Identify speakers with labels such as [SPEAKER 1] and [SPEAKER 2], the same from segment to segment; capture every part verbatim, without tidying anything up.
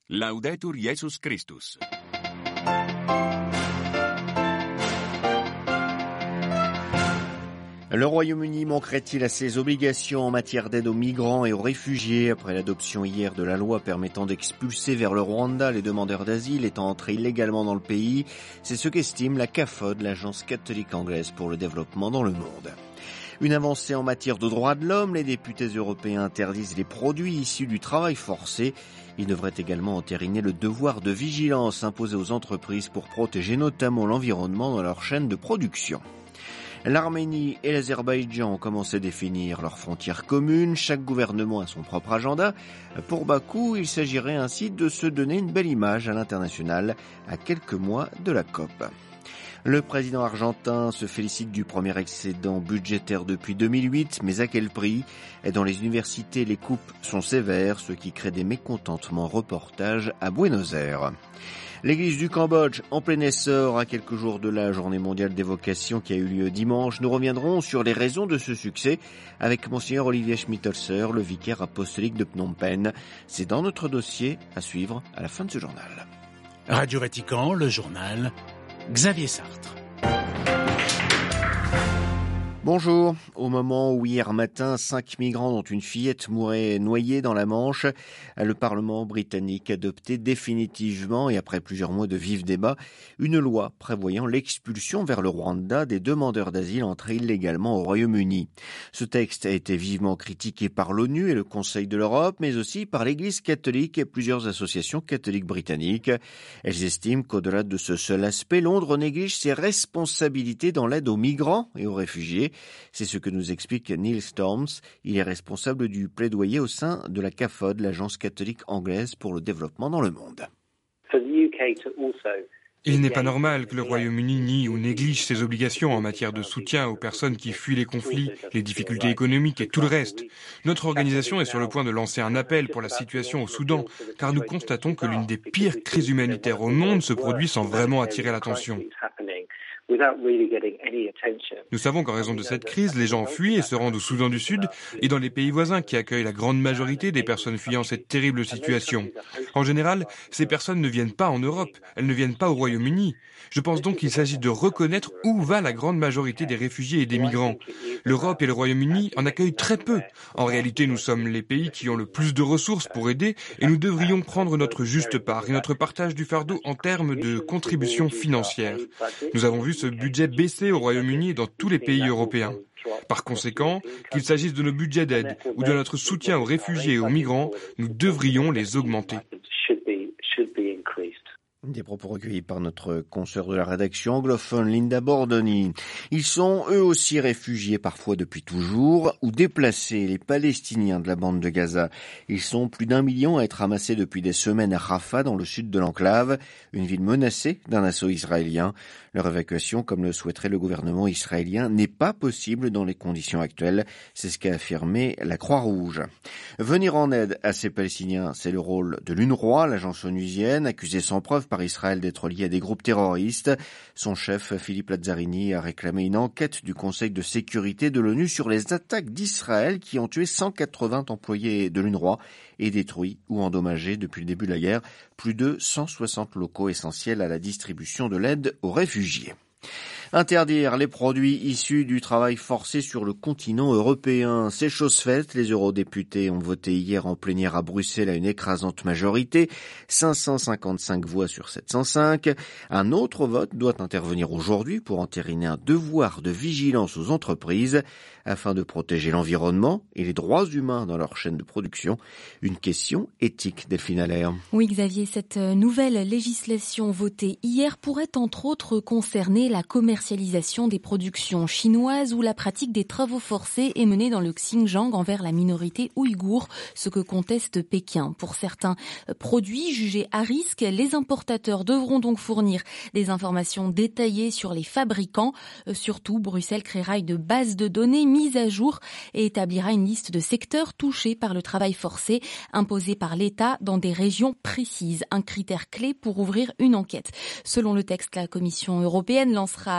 [SPEAKER 1] Laudetur Jesus Christus.
[SPEAKER 2] Le Royaume-Uni manquerait-il à ses obligations en matière d'aide aux migrants et aux réfugiés après l'adoption hier de la loi permettant d'expulser vers le Rwanda les demandeurs d'asile étant entrés illégalement dans le pays? C'est ce qu'estime la C A F O D, l'agence catholique anglaise pour le développement dans le monde. Une avancée en matière de droits de l'homme, les députés européens interdisent les produits issus du travail forcé. Ils devraient également entériner le devoir de vigilance imposé aux entreprises pour protéger notamment l'environnement dans leur chaîne de production. L'Arménie et l'Azerbaïdjan ont commencé à définir leurs frontières communes. Chaque gouvernement a son propre agenda. Pour Bakou, il s'agirait ainsi de se donner une belle image à l'international à quelques mois de la COP. Le président argentin se félicite du premier excédent budgétaire depuis deux mille huit, mais à quel prix? Dans les universités, les coupes sont sévères, ce qui crée des mécontentements. Reportage à Buenos Aires. L'église du Cambodge en plein essor à quelques jours de la journée mondiale des vocations qui a eu lieu dimanche. Nous reviendrons sur les raisons de ce succès avec Monseigneur Olivier Schmittelser, le vicaire apostolique de Phnom Penh. C'est dans notre dossier à suivre à la fin de ce journal.
[SPEAKER 3] Radio Vatican, le journal, Xavier Sartre.
[SPEAKER 2] Bonjour. Au moment où hier matin, cinq migrants dont une fillette mourait noyée dans la Manche, le Parlement britannique adoptait définitivement, et après plusieurs mois de vifs débats, une loi prévoyant l'expulsion vers le Rwanda des demandeurs d'asile entrés illégalement au Royaume-Uni. Ce texte a été vivement critiqué par l'ONU et le Conseil de l'Europe, mais aussi par l'Église catholique et plusieurs associations catholiques britanniques. Elles estiment qu'au-delà de ce seul aspect, Londres néglige ses responsabilités dans l'aide aux migrants et aux réfugiés. C'est ce que nous explique Neil Storms. Il est responsable du plaidoyer au sein de la C A F O D, l'agence catholique anglaise pour le développement dans le monde.
[SPEAKER 4] Il n'est pas normal que le Royaume-Uni nie ou néglige ses obligations en matière de soutien aux personnes qui fuient les conflits, les difficultés économiques et tout le reste. Notre organisation est sur le point de lancer un appel pour la situation au Soudan, car nous constatons que l'une des pires crises humanitaires au monde se produit sans vraiment attirer l'attention. Nous savons qu'en raison de cette crise, les gens fuient et se rendent au Soudan du Sud et dans les pays voisins qui accueillent la grande majorité des personnes fuyant cette terrible situation. En général, ces personnes ne viennent pas en Europe, elles ne viennent pas au Royaume-Uni. Je pense donc qu'il s'agit de reconnaître où va la grande majorité des réfugiés et des migrants. L'Europe et le Royaume-Uni en accueillent très peu. En réalité, nous sommes les pays qui ont le plus de ressources pour aider et nous devrions prendre notre juste part et notre partage du fardeau en termes de contributions financières. Nous avons vu ce budget baisser au Royaume-Uni et dans tous les pays européens. Par conséquent, qu'il s'agisse de nos budgets d'aide ou de notre soutien aux réfugiés et aux migrants, nous devrions les augmenter.
[SPEAKER 2] Des propos recueillis par notre consoeur de la rédaction anglophone, Linda Bordoni. Ils sont eux aussi réfugiés parfois depuis toujours ou déplacés, les Palestiniens de la bande de Gaza. Ils sont plus d'un million à être amassés depuis des semaines à Rafah, dans le sud de l'enclave, une ville menacée d'un assaut israélien. Leur évacuation, comme le souhaiterait le gouvernement israélien, n'est pas possible dans les conditions actuelles. C'est ce qu'a affirmé la Croix-Rouge. Venir en aide à ces Palestiniens, c'est le rôle de l'UNRWA, l'agence onusienne, accusée sans preuve par Israël d'être lié à des groupes terroristes. Son chef, Philippe Lazzarini, a réclamé une enquête du Conseil de sécurité de l'ONU sur les attaques d'Israël qui ont tué cent quatre-vingts employés de l'UNRWA et détruit ou endommagé depuis le début de la guerre plus de cent soixante locaux essentiels à la distribution de l'aide aux réfugiés. Interdire les produits issus du travail forcé sur le continent européen, c'est chose faite. Les eurodéputés ont voté hier en plénière à Bruxelles à une écrasante majorité, cinq cent cinquante-cinq voix sur sept cent cinq. Un autre vote doit intervenir aujourd'hui pour entériner un devoir de vigilance aux entreprises afin de protéger l'environnement et les droits humains dans leur chaîne de production. Une question éthique, Delphine Allaire.
[SPEAKER 5] Oui, Xavier, cette nouvelle législation votée hier pourrait entre autres concerner la commercialisation des productions chinoises ou la pratique des travaux forcés est menée dans le Xinjiang envers la minorité ouïghour, ce que conteste Pékin. Pour certains produits jugés à risque, les importateurs devront donc fournir des informations détaillées sur les fabricants. Surtout, Bruxelles créera une base de données mise à jour et établira une liste de secteurs touchés par le travail forcé imposé par l'État dans des régions précises, un critère clé pour ouvrir une enquête. Selon le texte, la Commission européenne lancera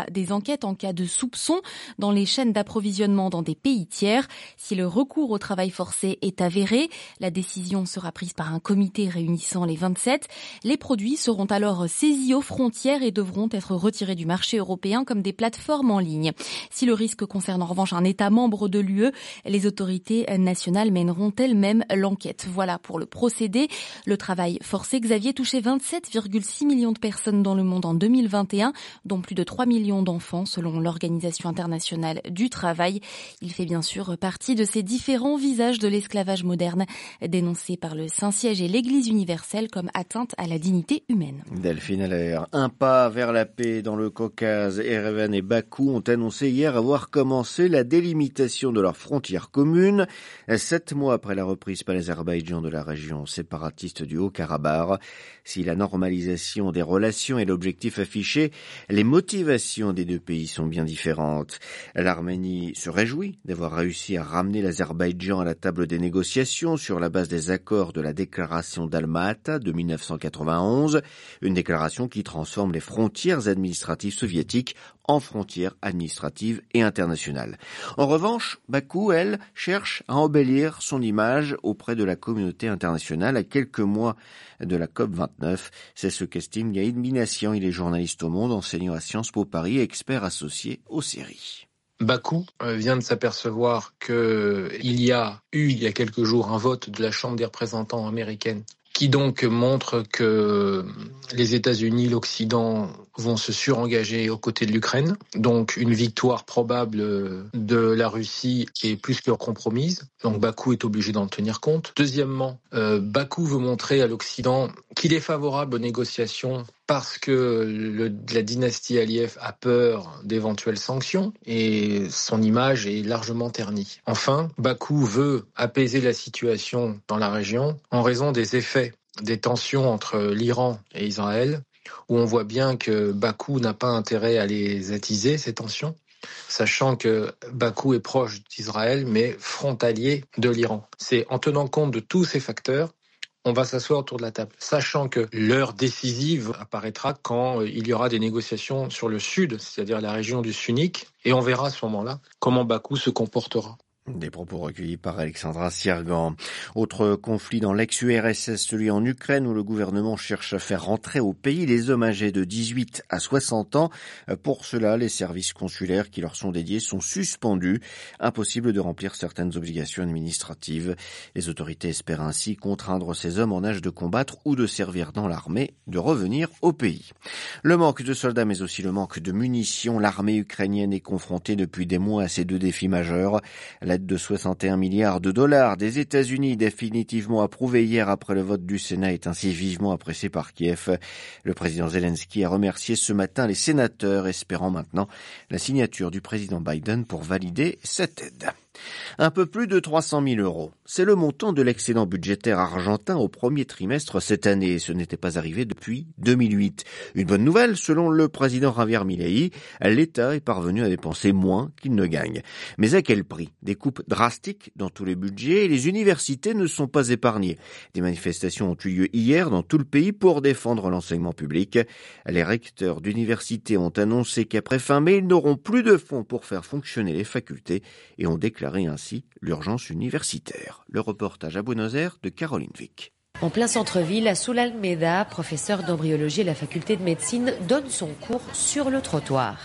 [SPEAKER 5] des enquêtes en cas de soupçon dans les chaînes d'approvisionnement dans des pays tiers. Si le recours au travail forcé est avéré, la décision sera prise par un comité réunissant les vingt-sept. Les produits seront alors saisis aux frontières et devront être retirés du marché européen comme des plateformes en ligne. Si le risque concerne en revanche un État membre de l'U E, les autorités nationales mèneront elles-mêmes l'enquête. Voilà pour le procédé. Le travail forcé, Xavier, touchait vingt-sept virgule six millions de personnes dans le monde en deux mille vingt et un, dont plus de trois millions d'enfants selon l'Organisation internationale du travail. Il fait bien sûr partie de ces différents visages de l'esclavage moderne dénoncés par le Saint-Siège et l'Église universelle comme atteinte à la dignité humaine.
[SPEAKER 2] Delphine Allaire, un pas vers la paix dans le Caucase. Erevan et Bakou ont annoncé hier avoir commencé la délimitation de leurs frontières communes, sept mois après la reprise par l'Azerbaïdjan de la région séparatiste du Haut-Karabakh. Si la normalisation des relations est l'objectif affiché, les motivations des deux pays sont bien différentes. L'Arménie se réjouit d'avoir réussi à ramener l'Azerbaïdjan à la table des négociations sur la base des accords de la déclaration d'Alma-Ata de mille neuf cent quatre-vingt-onze, une déclaration qui transforme les frontières administratives soviétiques en frontières administratives et internationales. En revanche, Bakou, elle, cherche à embellir son image auprès de la communauté internationale à quelques mois de la COP vingt-neuf. C'est ce qu'estime Gaïd Minassian. Il est journaliste au Monde, enseignant à Sciences Po Paris et expert associé aux séries.
[SPEAKER 6] Bakou vient de s'apercevoir qu'il y a eu, il y a quelques jours, un vote de la Chambre des représentants américaine qui donc montre que les États-Unis, l'Occident vont se surengager aux côtés de l'Ukraine. Donc une victoire probable de la Russie qui est plus que compromise. Donc Bakou est obligé d'en tenir compte. Deuxièmement, euh, Bakou veut montrer à l'Occident qu'il est favorable aux négociations parce que le, la dynastie Aliyev a peur d'éventuelles sanctions et son image est largement ternie. Enfin, Bakou veut apaiser la situation dans la région en raison des effets des tensions entre l'Iran et Israël, où on voit bien que Bakou n'a pas intérêt à les attiser, ces tensions, sachant que Bakou est proche d'Israël, mais frontalier de l'Iran. C'est en tenant compte de tous ces facteurs, on va s'asseoir autour de la table, sachant que l'heure décisive apparaîtra quand il y aura des négociations sur le sud, c'est-à-dire la région du Sunnik, et on verra à ce moment-là comment Bakou se comportera.
[SPEAKER 2] Des propos recueillis par Alexandra Sirgan. Autre conflit dans l'ex-U R S S, celui en Ukraine, où le gouvernement cherche à faire rentrer au pays les hommes âgés de dix-huit à soixante ans. Pour cela, les services consulaires qui leur sont dédiés sont suspendus. Impossible de remplir certaines obligations administratives. Les autorités espèrent ainsi contraindre ces hommes en âge de combattre ou de servir dans l'armée de revenir au pays. Le manque de soldats, mais aussi le manque de munitions. L'armée ukrainienne est confrontée depuis des mois à ces deux défis majeurs. La de soixante et un milliards de dollars des États-Unis, définitivement approuvée hier après le vote du Sénat, est ainsi vivement appréciée par Kiev. Le président Zelensky a remercié ce matin les sénateurs, espérant maintenant la signature du président Biden pour valider cette aide. Un peu plus de trois cent mille euros. C'est le montant de l'excédent budgétaire argentin au premier trimestre cette année. Ce n'était pas arrivé depuis deux mille huit. Une bonne nouvelle, selon le président Javier Milei, l'État est parvenu à dépenser moins qu'il ne gagne. Mais à quel prix? Des coupes drastiques dans tous les budgets et les universités ne sont pas épargnées. Des manifestations ont eu lieu hier dans tout le pays pour défendre l'enseignement public. Les recteurs d'universités ont annoncé qu'après fin mai, ils n'auront plus de fonds pour faire fonctionner les facultés et ont déclaré ainsi l'urgence universitaire. Le reportage à Buenos Aires de Caroline Vic.
[SPEAKER 7] En plein centre-ville, Azul Almeida, professeur d'embryologie à la faculté de médecine, donne son cours sur le trottoir.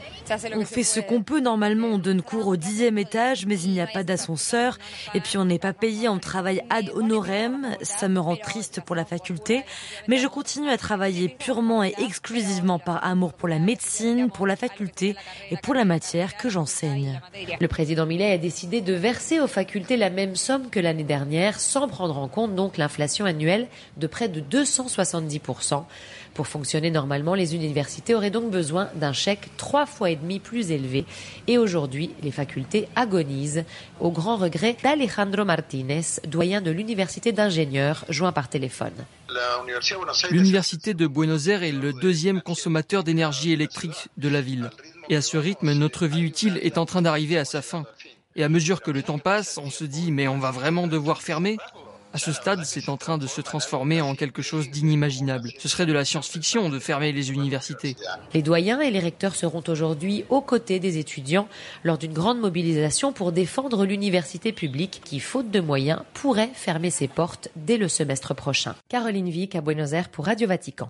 [SPEAKER 8] On fait ce qu'on peut. Normalement, on donne cours au dixième étage, mais il n'y a pas d'ascenseur. Et puis, on n'est pas payé, on travaille ad honorem. Ça me rend triste pour la faculté. Mais je continue à travailler purement et exclusivement par amour pour la médecine, pour la faculté et pour la matière que j'enseigne.
[SPEAKER 7] Le président Milei a décidé de verser aux facultés la même somme que l'année dernière, sans prendre en compte donc l'inflation annuelle de près de deux cent soixante-dix pour cent. Pour fonctionner normalement, les universités auraient donc besoin d'un chèque trois fois et demi plus élevé. Et aujourd'hui, les facultés agonisent, au grand regret d'Alejandro Martínez, doyen de l'université d'ingénieurs, joint par téléphone.
[SPEAKER 9] L'université de Buenos Aires est le deuxième consommateur d'énergie électrique de la ville. Et à ce rythme, notre vie utile est en train d'arriver à sa fin. Et à mesure que le temps passe, on se dit « mais on va vraiment devoir fermer ?» À ce stade, c'est en train de se transformer en quelque chose d'inimaginable. Ce serait de la science-fiction de fermer les universités.
[SPEAKER 7] Les doyens et les recteurs seront aujourd'hui aux côtés des étudiants lors d'une grande mobilisation pour défendre l'université publique qui, faute de moyens, pourrait fermer ses portes dès le semestre prochain. Caroline Vic à Buenos Aires pour Radio Vatican.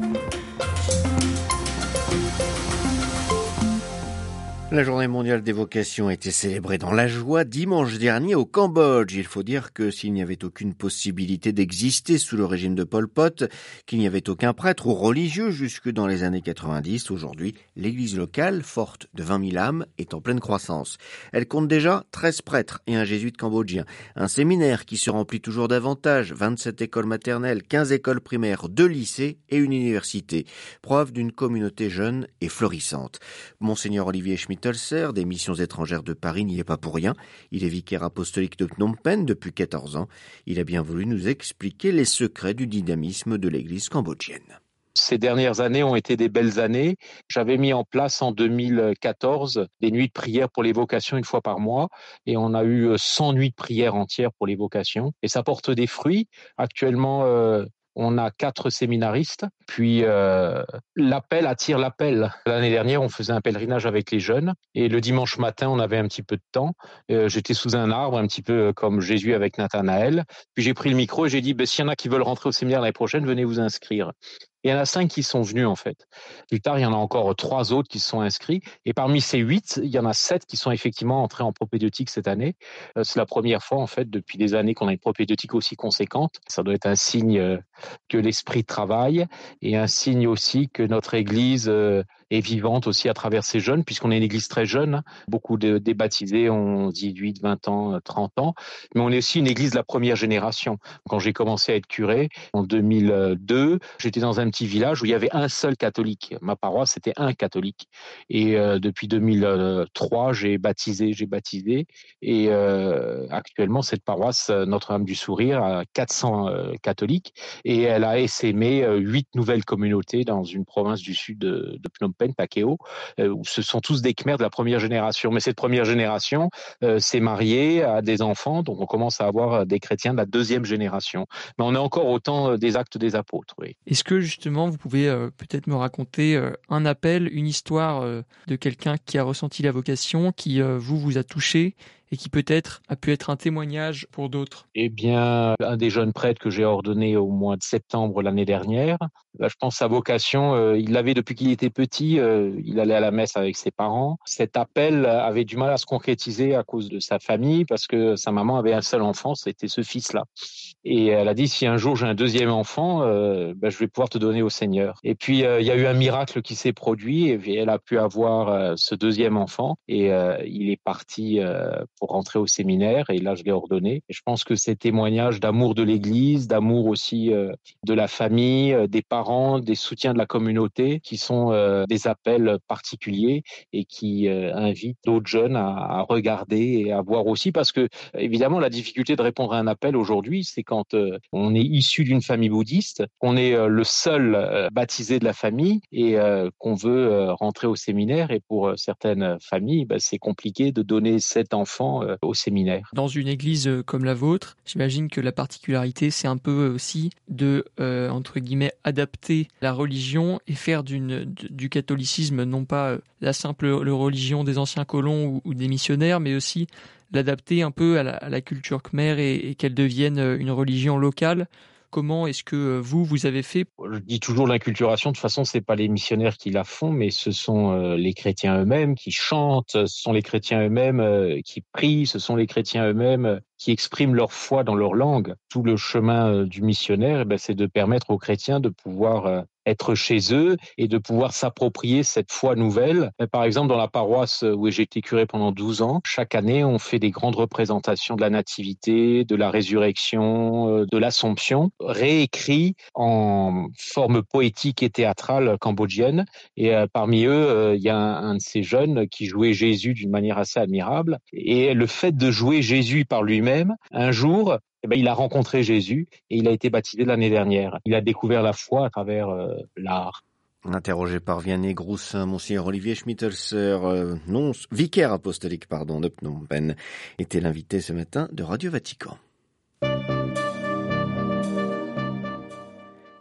[SPEAKER 2] La journée mondiale des vocations a été célébrée dans la joie dimanche dernier au Cambodge. Il faut dire que s'il n'y avait aucune possibilité d'exister sous le régime de Pol Pot, qu'il n'y avait aucun prêtre ou religieux jusque dans les années quatre-vingt-dix, aujourd'hui, l'église locale, forte de vingt mille âmes, est en pleine croissance. Elle compte déjà treize prêtres et un jésuite cambodgien, un séminaire qui se remplit toujours davantage, vingt-sept écoles maternelles, quinze écoles primaires, deux lycées et une université. Preuve d'une communauté jeune et florissante. Monseigneur Olivier Schmitt des missions étrangères de Paris n'y est pas pour rien. Il est vicaire apostolique de Phnom Penh depuis quatorze ans. Il a bien voulu nous expliquer les secrets du dynamisme de l'église cambodgienne.
[SPEAKER 10] Ces dernières années ont été des belles années. J'avais mis en place en deux mille quatorze des nuits de prière pour les vocations une fois par mois et on a eu cent nuits de prière entières pour les vocations et ça porte des fruits. Actuellement, euh, on a quatre séminaristes, puis euh, l'appel attire l'appel. L'année dernière, on faisait un pèlerinage avec les jeunes et le dimanche matin, on avait un petit peu de temps. Euh, j'étais sous un arbre, un petit peu comme Jésus avec Nathanaël. Puis j'ai pris le micro et j'ai dit, ben, s'il y en a qui veulent rentrer au séminaire l'année prochaine, venez vous inscrire. Il y en a cinq qui sont venus en fait. Plus tard, il y en a encore trois autres qui se sont inscrits. Et parmi ces huit, il y en a sept qui sont effectivement entrés en propédeutique cette année. Euh, c'est la première fois en fait depuis des années qu'on a une propédeutique aussi conséquente. Ça doit être un signe euh, que l'esprit travaille et un signe aussi que notre Église euh, est vivante aussi à travers ces jeunes, puisqu'on est une Église très jeune. Beaucoup de des baptisés ont dix-huit, vingt ans, trente ans. Mais on est aussi une Église de la première génération. Quand j'ai commencé à être curé en deux mille deux, j'étais dans un petit village où il y avait un seul catholique. Ma paroisse, c'était un catholique. Et euh, depuis deux mille trois, j'ai baptisé, j'ai baptisé. Et euh, actuellement, cette paroisse, Notre-Dame du Sourire, a quatre cents euh, catholiques. Et elle a essaimé euh, huit nouvelles communautés dans une province du sud de, de Phnom Penh, Pakéo, euh, où ce sont tous des Khmers de la première génération. Mais cette première génération euh, s'est mariée, a des enfants, donc on commence à avoir des chrétiens de la deuxième génération. Mais on est encore au temps des actes des apôtres. Oui.
[SPEAKER 9] Est-ce que justement, Justement, vous pouvez euh, peut-être me raconter euh, un appel, une histoire euh, de quelqu'un qui a ressenti la vocation, qui euh, vous vous a touché et qui peut-être a pu être un témoignage pour d'autres?
[SPEAKER 10] Eh bien, un des jeunes prêtres que j'ai ordonné au mois de septembre l'année dernière, là, je pense sa vocation, euh, il l'avait depuis qu'il était petit, euh, il allait à la messe avec ses parents. Cet appel avait du mal à se concrétiser à cause de sa famille, parce que sa maman avait un seul enfant, c'était ce fils-là. Et elle a dit, si un jour j'ai un deuxième enfant, euh, ben, je vais pouvoir te donner au Seigneur. Et puis, euh, il y a eu un miracle qui s'est produit, et elle a pu avoir euh, ce deuxième enfant, et euh, il est parti euh, pour rentrer au séminaire, et là, je l'ai ordonné. Et je pense que ces témoignages d'amour de l'Église, d'amour aussi euh, de la famille, euh, des parents, des soutiens de la communauté, qui sont euh, des appels particuliers et qui euh, invitent d'autres jeunes à, à regarder et à voir aussi, parce que, évidemment, la difficulté de répondre à un appel aujourd'hui, c'est quand euh, on est issu d'une famille bouddhiste, qu'on est euh, le seul euh, baptisé de la famille et euh, qu'on veut euh, rentrer au séminaire. Et pour euh, certaines familles, bah, c'est compliqué de donner cet enfant euh, au séminaire.
[SPEAKER 9] Dans une église comme la vôtre, j'imagine que la particularité, c'est un peu aussi de, euh, entre guillemets, adapter la religion et faire d'une, du catholicisme non pas la simple religion des anciens colons ou, ou des missionnaires, mais aussi l'adapter un peu à la, à la culture khmer et, et qu'elle devienne une religion locale. Comment est-ce que vous, vous avez fait?
[SPEAKER 10] Je dis toujours l'inculturation, de toute façon, c'est pas les missionnaires qui la font, mais ce sont euh, les chrétiens eux-mêmes qui chantent, ce sont les chrétiens eux-mêmes euh, qui prient, ce sont les chrétiens eux-mêmes euh, qui expriment leur foi dans leur langue. Tout le chemin euh, du missionnaire, eh ben, c'est de permettre aux chrétiens de pouvoir euh, être chez eux et de pouvoir s'approprier cette foi nouvelle. Par exemple, dans la paroisse où j'ai été curé pendant douze ans, chaque année, on fait des grandes représentations de la nativité, de la résurrection, de l'Assomption, réécrits en forme poétique et théâtrale cambodgienne. Et euh, parmi eux, euh, il y a un, un de ces jeunes qui jouait Jésus d'une manière assez admirable. Et le fait de jouer Jésus par lui-même, un jour, eh ben, il a rencontré Jésus et il a été baptisé l'année dernière. Il a découvert la foi à travers euh, l'art.
[SPEAKER 2] Interrogé par Vianney Groussin, Monseigneur Olivier Schmittelser, euh, non, vicaire apostolique, pardon, de Phnom Penh, était l'invité ce matin de Radio Vatican.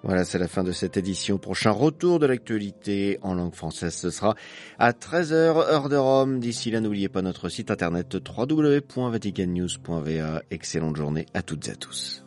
[SPEAKER 2] Voilà, c'est la fin de cette édition. Prochain retour de l'actualité en langue française, ce sera à treize heures, heure de Rome. D'ici là, n'oubliez pas notre site internet w w w point vatican news point v a. Excellente journée à toutes et à tous.